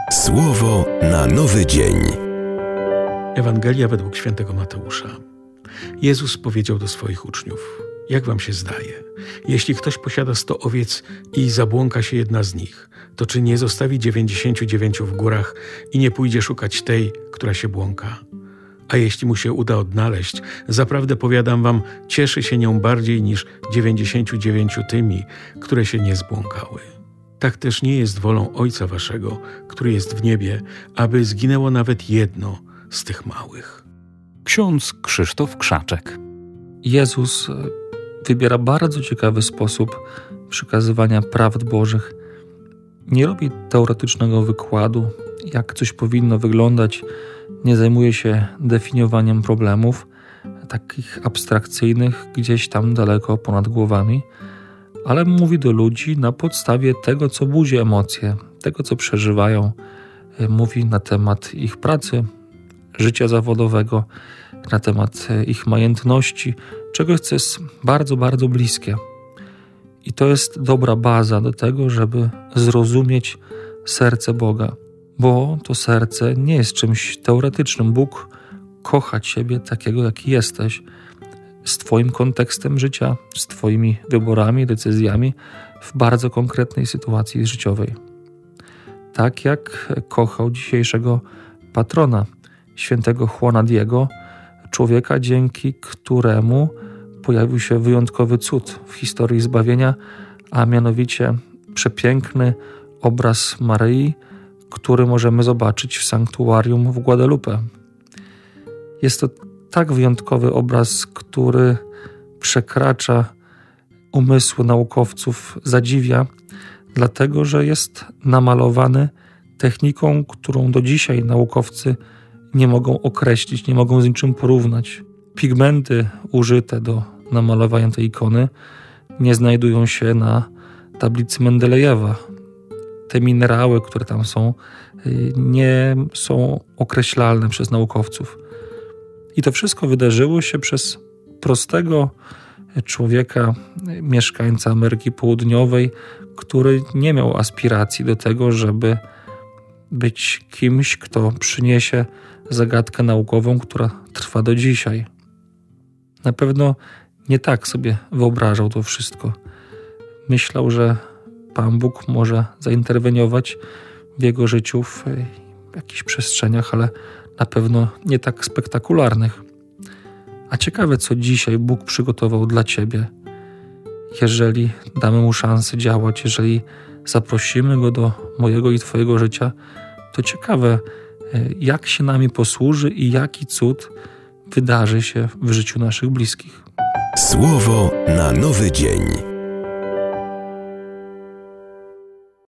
Słowo na nowy dzień. Ewangelia według świętego Mateusza. Jezus powiedział do swoich uczniów: jak wam się zdaje, jeśli ktoś posiada 100 owiec i zabłąka się jedna z nich, to czy nie zostawi 99 w górach i nie pójdzie szukać tej, która się błąka? A jeśli mu się uda odnaleźć, zaprawdę powiadam wam, cieszy się nią bardziej niż 99 tymi, które się nie zbłąkały. Tak też nie jest wolą Ojca waszego, który jest w niebie, aby zginęło nawet jedno z tych małych. Ksiądz Krzysztof Krzaczek. Jezus wybiera bardzo ciekawy sposób przekazywania prawd Bożych. Nie robi teoretycznego wykładu, jak coś powinno wyglądać. Nie zajmuje się definiowaniem problemów, takich abstrakcyjnych, gdzieś tam daleko ponad głowami, ale mówi do ludzi na podstawie tego, co budzi emocje, tego, co przeżywają. Mówi na temat ich pracy, życia zawodowego, na temat ich majętności, czegoś, co jest bardzo, bardzo bliskie. I to jest dobra baza do tego, żeby zrozumieć serce Boga, bo to serce nie jest czymś teoretycznym. Bóg kocha Ciebie takiego, jaki jesteś, z Twoim kontekstem życia, z Twoimi wyborami, decyzjami w bardzo konkretnej sytuacji życiowej. Tak jak kochał dzisiejszego patrona, świętego Juana Diego, człowieka, dzięki któremu pojawił się wyjątkowy cud w historii zbawienia, a mianowicie przepiękny obraz Maryi, który możemy zobaczyć w sanktuarium w Guadalupe. Jest to tak wyjątkowy obraz, który przekracza umysły naukowców, zadziwia, dlatego że jest namalowany techniką, którą do dzisiaj naukowcy nie mogą określić, nie mogą z niczym porównać. Pigmenty użyte do namalowania tej ikony nie znajdują się na tablicy Mendelejewa. Te minerały, które tam są, nie są określalne przez naukowców. I to wszystko wydarzyło się przez prostego człowieka, mieszkańca Ameryki Południowej, który nie miał aspiracji do tego, żeby być kimś, kto przyniesie zagadkę naukową, która trwa do dzisiaj. Na pewno nie tak sobie wyobrażał to wszystko. Myślał, że Pan Bóg może zainterweniować w jego życiu w jakichś przestrzeniach, ale na pewno nie tak spektakularnych. A ciekawe, co dzisiaj Bóg przygotował dla Ciebie. Jeżeli damy Mu szansę działać, jeżeli zaprosimy Go do mojego i Twojego życia, to ciekawe, jak się nami posłuży i jaki cud wydarzy się w życiu naszych bliskich. Słowo na nowy dzień.